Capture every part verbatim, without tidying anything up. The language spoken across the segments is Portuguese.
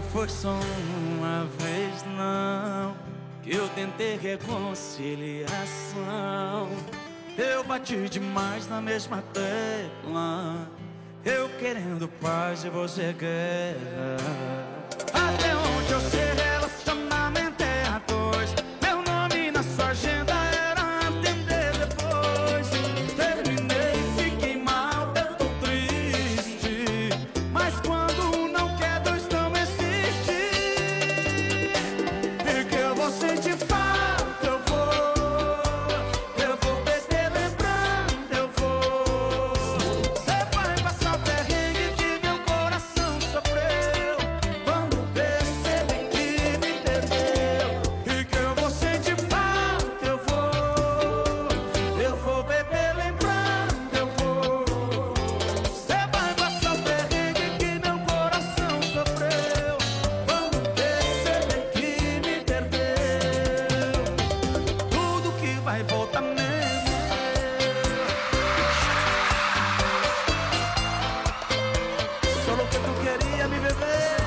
foi só uma vez não que eu tentei reconciliação. Eu bati demais na mesma tecla, eu querendo paz e você guerra. Até onde eu sei, relacionamento é a dois. Meu nome na sua agenda era atender depois. Terminei, fiquei mal, eu tô triste, mas quando não quer, dois não existe. E que eu vou sentir falta, eu vou. Eu vou beber lembrando, eu vou. Cê vai passar o perrengue que meu coração sofreu quando perceber que me perdeu. E que eu vou sentir falta, eu vou. Eu vou beber lembrando, eu vou. Cê vai passar o perrengue que meu coração sofreu quando perceber que me perdeu. Tudo que vai voltar menos só o que tu queria me beber.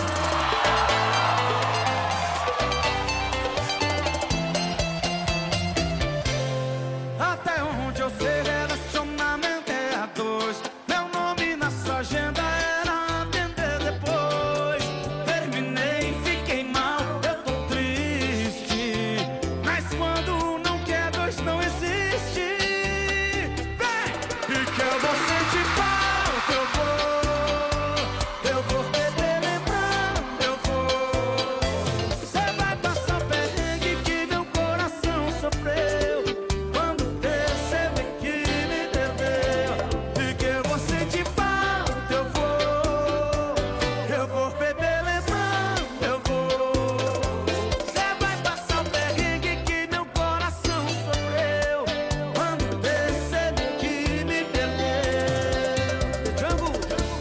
Até onde eu sei, relacionamento é a dois. Meu nome na sua agenda era atender depois. Terminei, fiquei mal, eu tô triste, mas quando não quer, dois não existe. Vem! E que eu vou sentir falta, eu vou. Eu vou beber lembrando, eu vou. Cê vai passar o perrengue que meu coração sofreu quando perceber que me perdeu. E que eu vou sentir falta, eu vou. Eu vou beber lembrando, eu vou. Cê vai passar o perrengue que meu coração sofreu quando perceber que me perdeu. Django!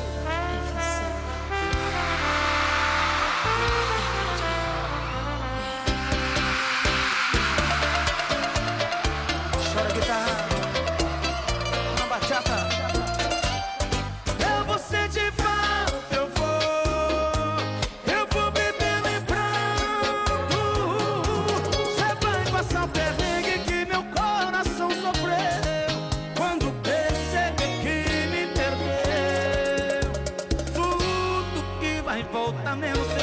Chora guitarra, na bachata. Eu vou sentir falta, eu vou. Eu vou beber lembrando. Cê vai passar o perrengue que meu coração sofreu quando perceber que me perdeu. Tudo que vai voltar menos eu.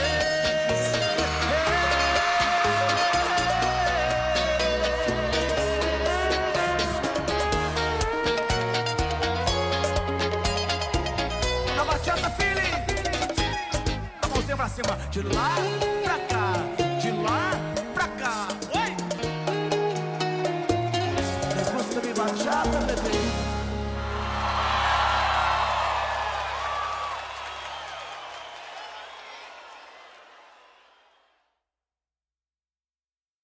Na bachata, feeling. A mãozinha pra cima, tiro lá.